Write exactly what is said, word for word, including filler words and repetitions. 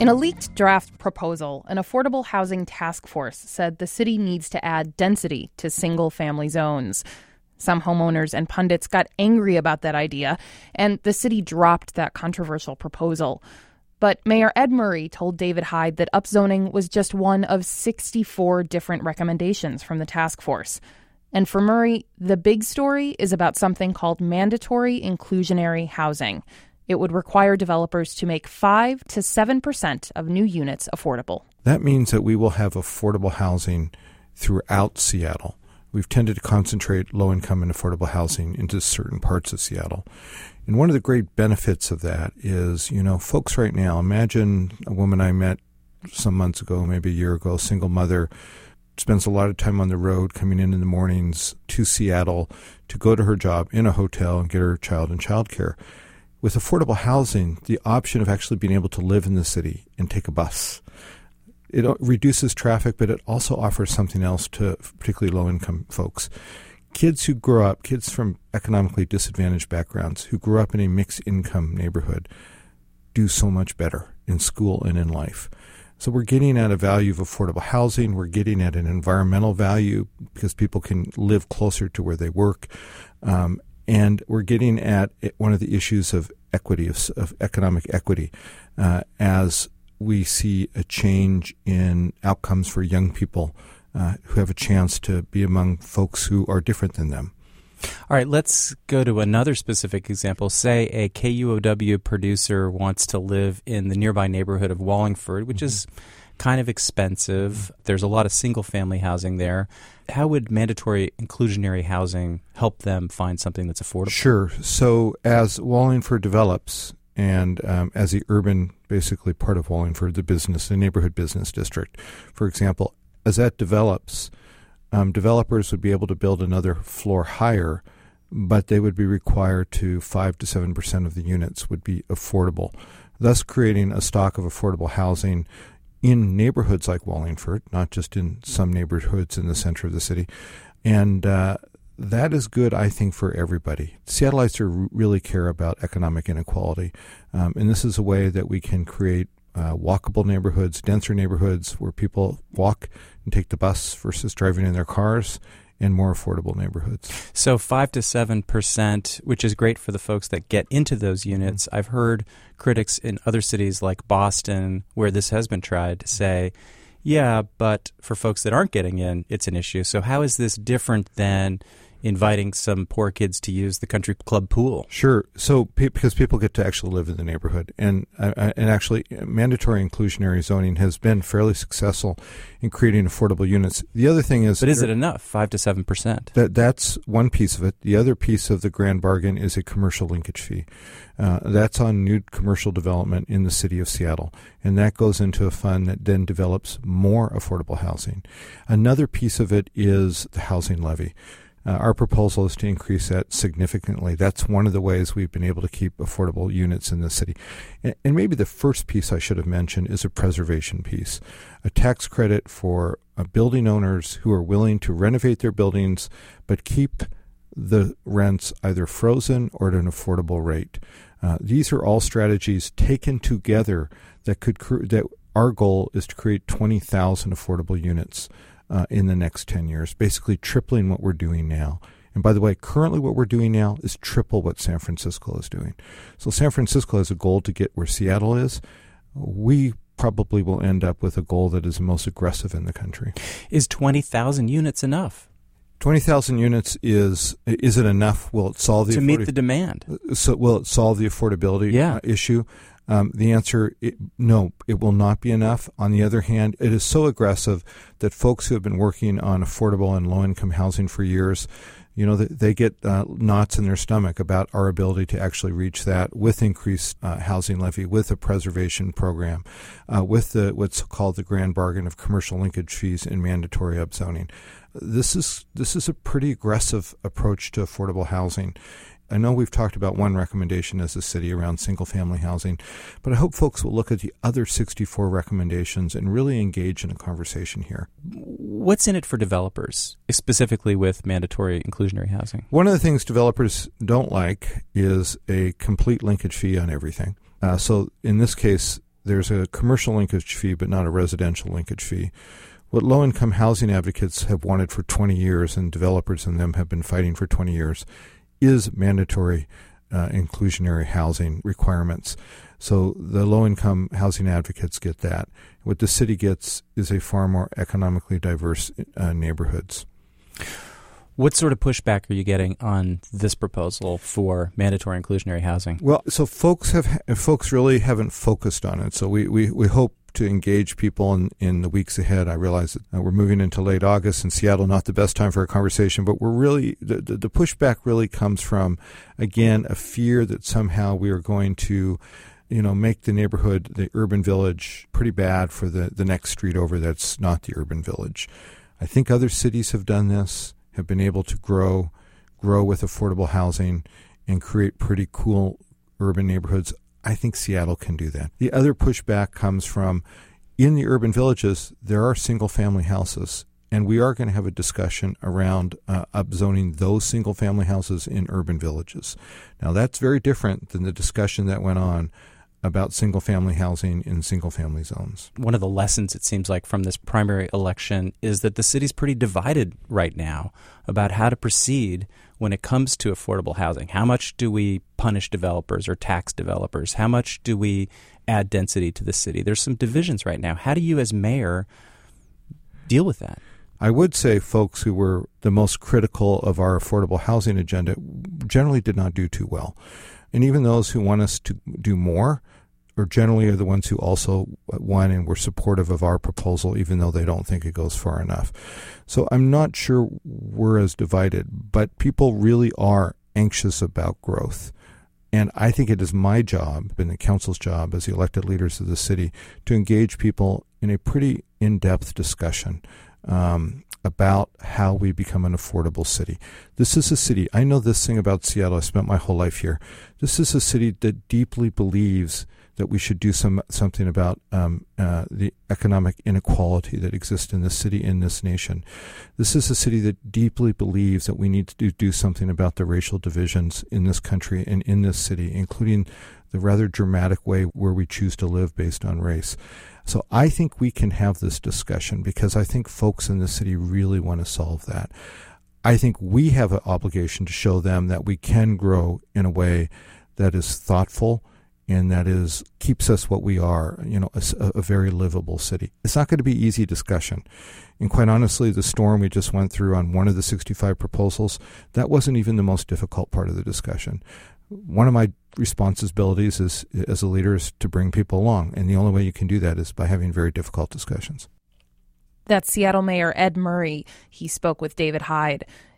In a leaked draft proposal, an affordable housing task force said the city needs to add density to single-family zones. Some homeowners and pundits got angry about that idea, and the city dropped that controversial proposal. But Mayor Ed Murray told David Hyde that upzoning was just one of sixty-four different recommendations from the task force. And for Murray, the big story is about something called mandatory inclusionary housing. It would require developers to make five to seven percent of new units affordable. That means that we will have affordable housing throughout Seattle. We've tended to concentrate low-income and affordable housing into certain parts of Seattle. And one of the great benefits of that is, you know, folks right now, imagine a woman I met some months ago, maybe a year ago, a single mother, spends a lot of time on the road coming in in the mornings to Seattle to go to her job in a hotel and get her child in childcare. With affordable housing, the option of actually being able to live in the city and take a bus, it reduces traffic, but it also offers something else to particularly low-income folks. Kids who grow up, kids from economically disadvantaged backgrounds who grew up in a mixed-income neighborhood do so much better in school and in life. So we're getting at a value of affordable housing. We're getting at an environmental value because people can live closer to where they work. Um, And we're getting at one of the issues of equity, of, of economic equity, uh, as we see a change in outcomes for young people uh, who have a chance to be among folks who are different than them. All right, let's go to another specific example. Say a K U O W producer wants to live in the nearby neighborhood of Wallingford, which mm-hmm. is kind of expensive. There's a lot of single-family housing there. How would mandatory inclusionary housing help them find something that's affordable? Sure. So as Wallingford develops, and um, as the urban, basically part of Wallingford, the business, the neighborhood business district, for example, as that develops, um, developers would be able to build another floor higher, but they would be required to five to seven percent of the units would be affordable, thus creating a stock of affordable housing in neighborhoods like Wallingford, not just in some neighborhoods in the center of the city. And uh, that is good, I think, for everybody. Seattleites are, really care about economic inequality. Um, and this is a way that we can create uh, walkable neighborhoods, denser neighborhoods where people walk and take the bus versus driving in their cars, and more affordable neighborhoods. So five to seven percent, which is great for the folks that get into those units. I've heard critics in other cities like Boston, where this has been tried, say, yeah, but for folks that aren't getting in, it's an issue. So how is this different than inviting some poor kids to use the country club pool? Sure. So pe- because people get to actually live in the neighborhood. And uh, and actually, mandatory inclusionary zoning has been fairly successful in creating affordable units. The other thing is... But is it enough, five to seven percent? That, that's one piece of it. The other piece of the grand bargain is a commercial linkage fee. Uh, that's on new commercial development in the city of Seattle. And that goes into a fund that then develops more affordable housing. Another piece of it is the housing levy. Uh, our proposal is to increase that significantly. That's one of the ways we've been able to keep affordable units in the city. And, and maybe the first piece I should have mentioned is a preservation piece, a tax credit for uh, building owners who are willing to renovate their buildings but keep the rents either frozen or at an affordable rate. Uh, these are all strategies taken together that could cre- that our goal is to create twenty thousand affordable units Uh, in the next ten years, basically tripling what we're doing now. And by the way, currently what we're doing now is triple what San Francisco is doing. So San Francisco has a goal to get where Seattle is. We probably will end up with a goal that is the most aggressive in the country. Is twenty thousand units enough? twenty thousand units is, is it enough? Will it solve the To affordi- meet the demand. So will it solve the affordability yeah. uh, issue? Um, the answer, it, no, it will not be enough. On the other hand, it is so aggressive that folks who have been working on affordable and low-income housing for years, you know, they, they get uh, knots in their stomach about our ability to actually reach that with increased uh, housing levy, with a preservation program, uh, with the what's called the grand bargain of commercial linkage fees and mandatory upzoning. This is this is a pretty aggressive approach to affordable housing. I know we've talked about one recommendation as a city around single-family housing, but I hope folks will look at the other sixty-four recommendations and really engage in a conversation here. What's in it for developers, specifically with mandatory inclusionary housing? One of the things developers don't like is a complete linkage fee on everything. Uh, so in this case, there's a commercial linkage fee, but not a residential linkage fee. What low-income housing advocates have wanted for twenty years, and developers in them have been fighting for twenty years, is mandatory uh, inclusionary housing requirements. So the low-income housing advocates get that. What the city gets is a far more economically diverse uh, neighborhoods. What sort of pushback are you getting on this proposal for mandatory inclusionary housing? Well, so folks have folks really haven't focused on it. So we, we, we hope to engage people in, in the weeks ahead. I realize that uh, we're moving into late August in Seattle, not the best time for a conversation, but we're really, the, the, the pushback really comes from, again, a fear that somehow we are going to, you know, make the neighborhood, the urban village, pretty bad for the, the next street over that's not the urban village. I think other cities have done this, have been able to grow, grow with affordable housing and create pretty cool urban neighborhoods. I think Seattle can do that. The other pushback comes from, in the urban villages, there are single-family houses, and we are going to have a discussion around uh, upzoning those single-family houses in urban villages. Now, that's very different than the discussion that went on about single-family housing in single-family zones. One of the lessons, it seems like, from this primary election is that the city's pretty divided right now about how to proceed when it comes to affordable housing. How much do we punish developers or tax developers? How much do we add density to the city? There's some divisions right now. How do you, as mayor, deal with that? I would say folks who were the most critical of our affordable housing agenda generally did not do too well. And even those who want us to do more or generally are the ones who also won and were supportive of our proposal, even though they don't think it goes far enough. So I'm not sure we're as divided, but people really are anxious about growth. And I think it is my job and the council's job as the elected leaders of the city to engage people in a pretty in-depth discussion um, about how we become an affordable city. This is a city, I know this thing about Seattle, I spent my whole life here. This is a city that deeply believes that we should do some something about um, uh, the economic inequality that exists in this city, in this nation. This is a city that deeply believes that we need to do, do something about the racial divisions in this country and in this city, including the rather dramatic way where we choose to live based on race. So I think we can have this discussion because I think folks in the city really want to solve that. I think we have an obligation to show them that we can grow in a way that is thoughtful and that is keeps us what we are, you know, a, a very livable city. It's not going to be easy discussion. And quite honestly, the storm we just went through on one of the sixty-five proposals, that wasn't even the most difficult part of the discussion. One of my responsibilities is, as a leader is to bring people along. And the only way you can do that is by having very difficult discussions. That's Seattle Mayor Ed Murray. He spoke with David Hyde.